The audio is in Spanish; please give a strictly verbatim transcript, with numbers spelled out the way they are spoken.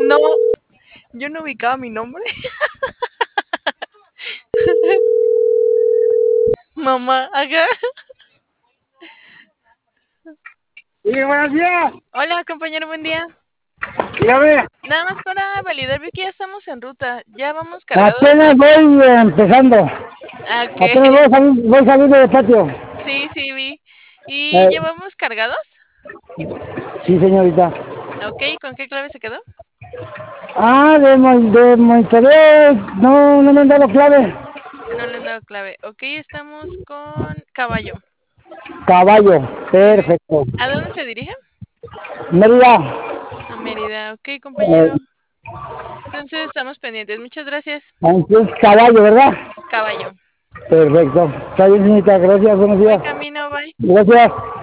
No, yo no ubicaba mi nombre. Mamá, acá. Sí, buenos días. Hola, compañero, buen día. Dígame. Nada más para validar, vi que ya estamos en ruta. ¿Ya vamos cargados? Apenas voy eh, empezando. Ah, ok. Apenas voy, sali- voy saliendo del patio. Sí, sí, vi. ¿Y Eh, ya vamos cargados? sí, señorita. Ok, ¿con qué clave se quedó? Ah, de, mon- de monitoreo. No, no me han dado clave. No le han dado clave. Ok, estamos con caballo. Caballo. Ujú. Perfecto. ¿A dónde se dirige? Mérida. A Mérida. Ok, Eh, compañero. Entonces estamos pendientes. Muchas gracias. entonces, caballo, ¿verdad? Caballo. Perfecto. Está bien, señorita. Gracias. Buenos Buen días. camino, bye. Gracias.